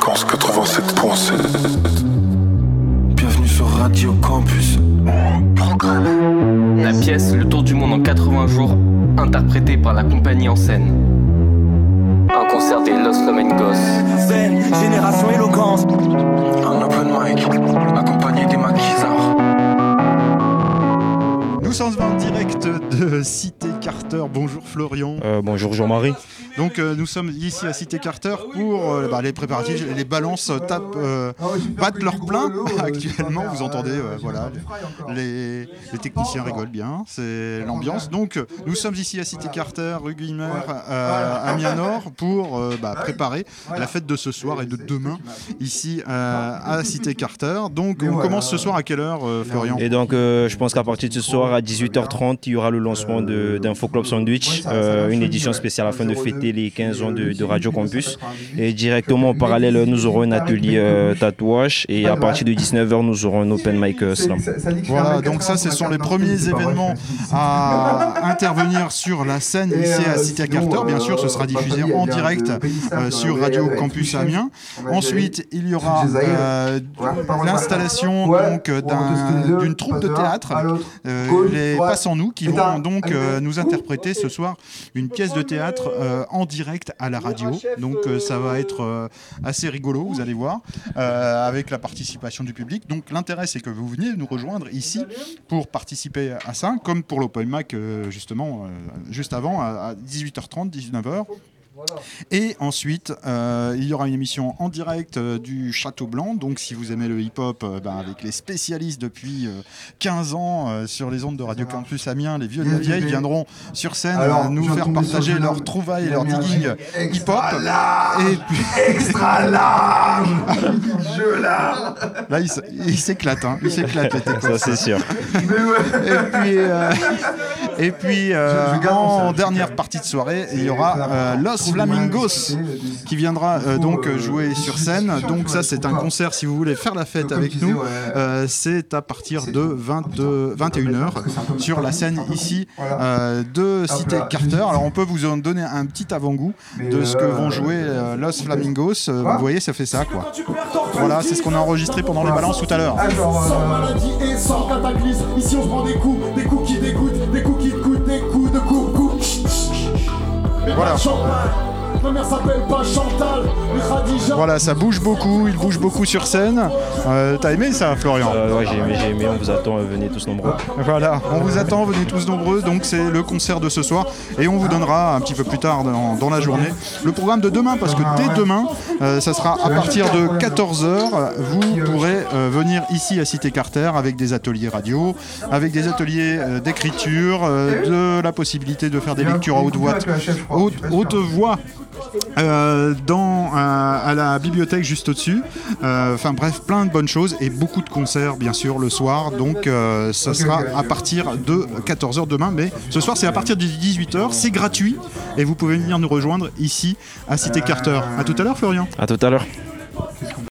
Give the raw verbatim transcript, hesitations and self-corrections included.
Fréquence quatre-vingt-sept point sept. Bienvenue sur Radio Campus. Programme. La pièce Le Tour du Monde en quatre-vingts jours, interprétée par la compagnie en scène. Un concert des Los Flamingos. Génération éloquence. Un open mic, accompagné des maquisards. Nous sommes en direct de Cité Carter. Bonjour Florian. Euh, bonjour Jean-Marie. Donc euh, nous sommes ici à Cité Carter pour euh, bah, les préparatifs. Les balances tapent, euh, battent leur plein actuellement. Vous entendez, euh, voilà, les, les techniciens rigolent bien. C'est l'ambiance. Donc nous sommes ici à Cité Carter, rue Guilmer, euh, à Amiens-Nord, pour euh, bah, préparer la fête de ce soir et de demain ici euh, à Cité Carter. Donc on commence ce soir à quelle heure, euh, Florian ? Et donc euh, je pense qu'à partir de ce soir à dix-huit heures trente, il y aura le lancement de, d'Info Club Sandwich, euh, une édition spéciale afin de fêter les quinze ans de, de Radio Campus. Et directement en parallèle, nous aurons un atelier euh, tatouage et à partir de dix-neuf heures, nous aurons un open mic euh, slam. Voilà, donc ça, ce sont les premiers événements à intervenir sur la scène ici à Cité Carter. Bien sûr, ce sera diffusé en direct euh, sur Radio Campus Amiens. Ensuite, il y aura euh, l'installation donc, d'un, d'une troupe de théâtre, euh, les Passants-nous, qui vont donc euh, nous interpréter ce soir une pièce de théâtre euh, en direct à la radio. Donc euh, ça va être euh, assez rigolo, vous allez voir, euh, avec la participation du public. Donc l'intérêt, c'est que vous veniez nous rejoindre ici pour participer à ça, comme pour l'Open Mic euh, justement euh, juste avant à, à dix-huit heures trente, dix-neuf heures. Et ensuite, euh, il y aura une émission en direct euh, du Château Blanc. Donc, si vous aimez le hip-hop, euh, ben, avec les spécialistes depuis euh, quinze ans euh, sur les ondes de Radio Campus Amiens, les vieux de la vieille viendront sur scène euh, nous faire partager leurs trouvailles et leurs digging hip-hop. Et puis... Extra large. Je là. Là, il, s- il s'éclate, hein. Il s'éclate les techos. Ça, c'est sûr. Et puis, euh, et puis euh, en dernière partie de soirée, il y aura euh, Los Flamingos qui viendra euh, donc jouer sur scène. Donc ça, c'est un concert, si vous voulez faire la fête avec nous, euh, c'est à partir de vingt-deux, vingt et une heures sur la scène ici euh, de Cité Carter. Alors on peut vous en donner un petit avant-goût de ce que vont jouer euh, Los Flamingos. Euh, vous voyez, ça fait ça, quoi. Voilà, c'est ce qu'on a enregistré pendant les balances tout à l'heure. Sans maladie et sans cataclysme. Ici on se prend des coups, des coups qui dégoûtent, des coups qui te coûtent, des coups de coups, coups. Voilà. Ma mère s'appelle pas Chantal, mais Khadija. Voilà, ça bouge beaucoup, il bouge beaucoup sur scène. Euh, t'as aimé ça, Florian ? Euh, ouais, j'ai aimé, j'ai aimé, on vous attend, euh, venez tous nombreux. Voilà, on vous attend, venez tous nombreux. Donc c'est le concert de ce soir et on vous donnera un petit peu plus tard dans, dans la journée le programme de demain, parce que dès demain, euh, ça sera à partir de quatorze heures. Vous pourrez euh, venir ici à Cité Carter avec des ateliers radio, avec des ateliers euh, d'écriture, euh, de la possibilité de faire des lectures à haute voix, haute, haute voix. Euh, dans, euh, à la bibliothèque juste au-dessus. Enfin euh, bref, plein de bonnes choses et beaucoup de concerts bien sûr le soir. Donc euh, ça sera à partir de quatorze heures demain. Mais ce soir c'est à partir de dix-huit heures. C'est gratuit et vous pouvez venir nous rejoindre ici à Cité Carter. À tout à l'heure, Florian. À tout à l'heure.